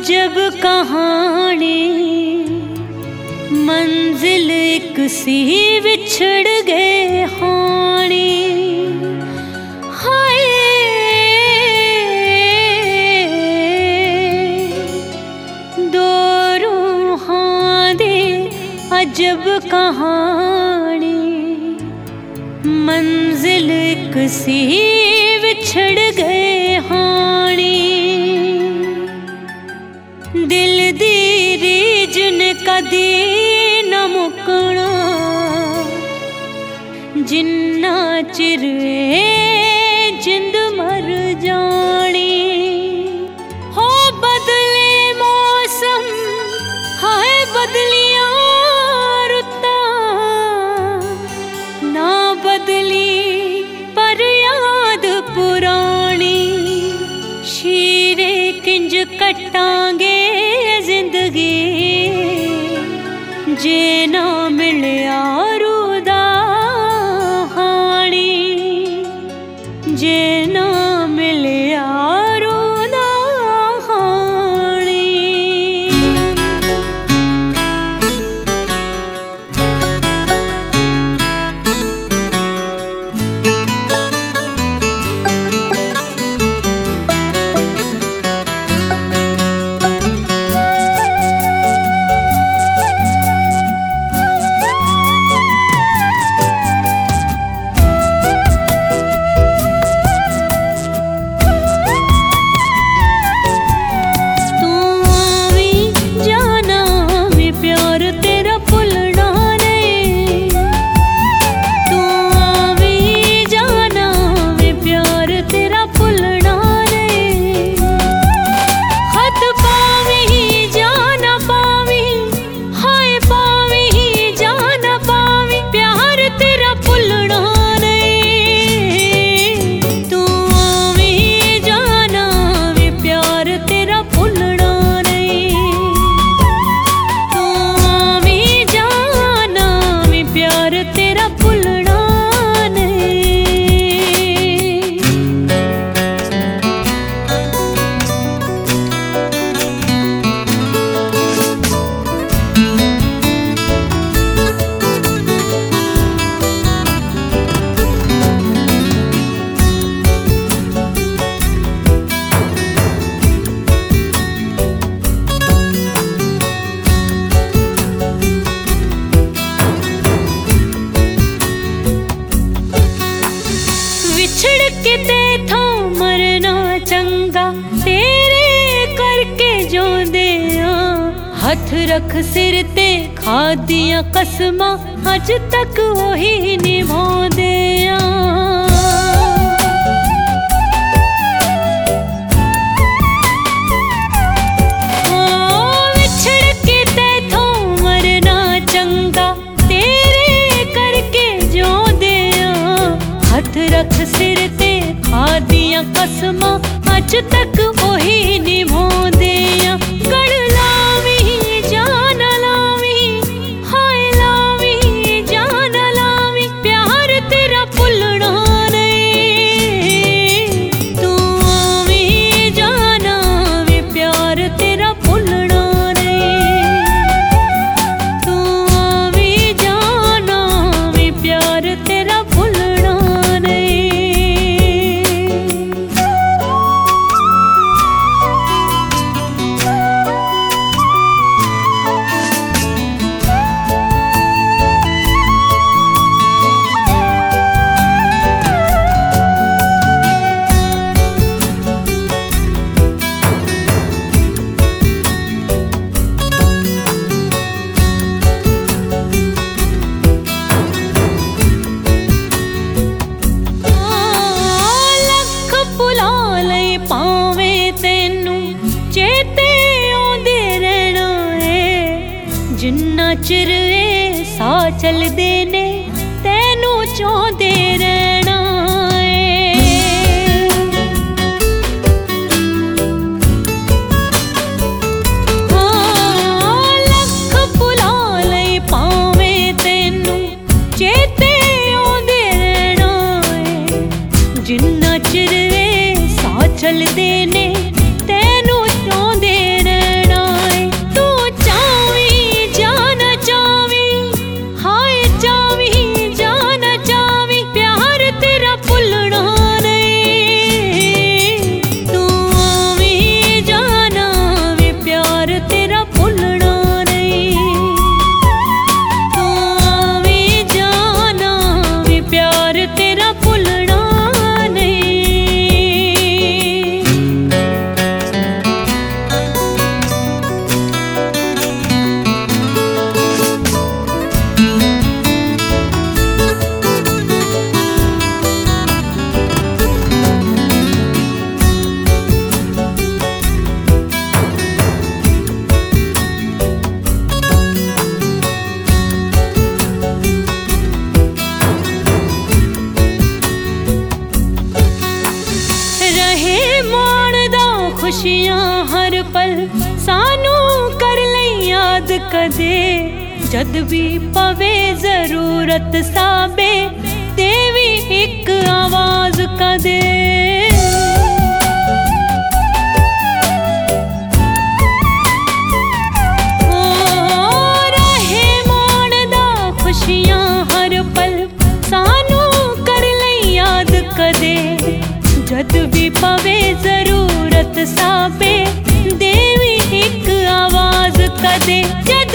अजब कहानी मंजिल एक सी विछड़ गए हानी। हाय दो रूहां दे अजब कहानी मंजिल एक सी विछड़ गए हानी। दिल दी रीज ने कदी न मुकना जिन्ना चिर जिंद मर जानी। हो बदले मौसम हाय बदलियां रुत्ता ना बदली पर याद पुरानी। शीरे किंज कटांगे जिंदगी जे ना मिलिया रूदा हानी। जे ना मिलिया रूदा हानी। विछड़ के तेथा मरना चंगा तेरे करके जो दे। हथ रख सिर ते खादियां कसमां अज तक वही निभांदे। विछड़ के तेथा मरना चंगा तेरे करके जो दे। हथ रख सिर ते खादियां कसमां अज तक वही निभांदे। गड़ लावी जान लावी हाय लावी जान लावी प्यार तेरा भुलना नहीं। तू आवी जान आवी प्यार तेरा भुलना नहीं। तू आवी जान आवी प्यार तेरा भुलना नहीं। जिन्ना चिर सा चलदे ने तैनू चाहते रहना है। लख भुला लई पावे तैनू चेते आंदे रहना है। जिन्ना चिर सा चलदे ने तैनू चाहते रहना। माणदा खुशियां हर पल सानू कर ले याद कदे जद भी पवे जरूरत साबे देवी एक आवाज कदे खुशियां हर पल सानू कर ले याद कदे जद भी पवे जरूरत साबे देवी एक आवाज कदे।